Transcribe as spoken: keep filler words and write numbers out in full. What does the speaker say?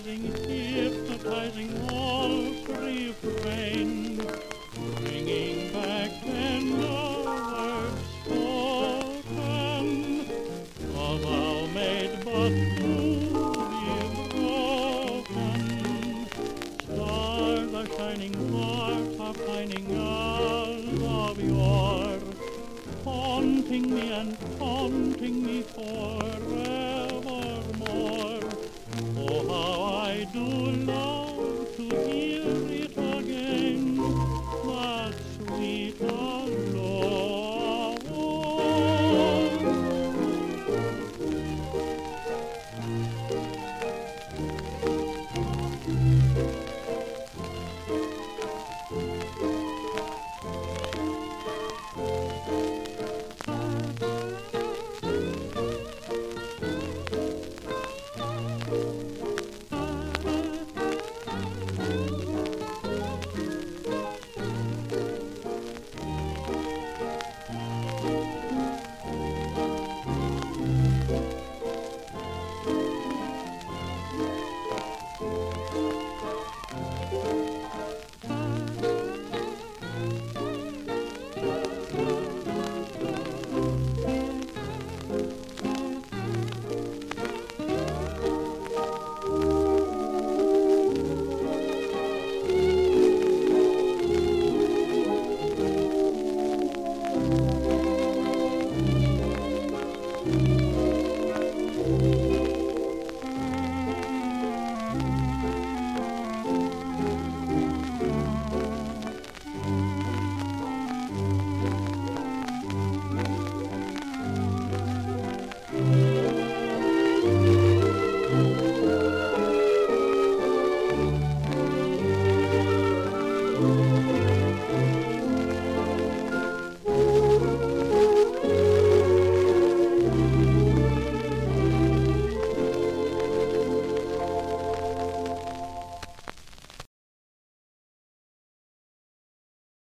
mesmerizing, hypnotizing waltz refrain, bringing back tender words spoken, a vow made but to be broken. Stars are shining, hearts are pining as of yore, haunting me and haunting me for